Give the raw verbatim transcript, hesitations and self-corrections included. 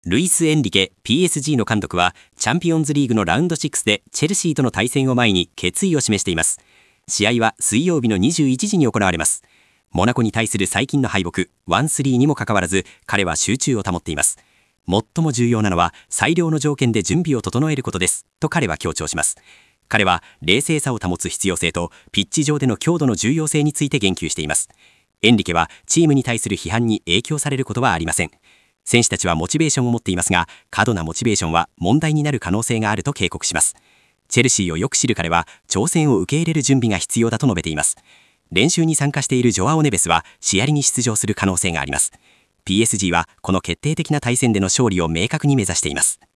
ルイス・エンリケ ピーエスジー の監督はチャンピオンズリーグのラウンドろくでチェルシーとの対戦を前に決意を示しています。試合は水曜日のにじゅういちじに行われます。モナコに対する最近の敗北 ワンスリー にもかかわらず彼は集中を保っています。最も重要なのは最良の条件で準備を整えることですと彼は強調します。彼は冷静さを保つ必要性とピッチ上での強度の重要性について言及しています。エンリケはチームに対する批判に影響されることはありません。選手たちはモチベーションを持っていますが、過度なモチベーションは問題になる可能性があると警告します。チェルシーをよく知る彼は挑戦を受け入れる準備が必要だと述べています。練習に参加しているジョアオ・ネベスは試合に出場する可能性があります。ピーエスジー はこの決定的な対戦での勝利を明確に目指しています。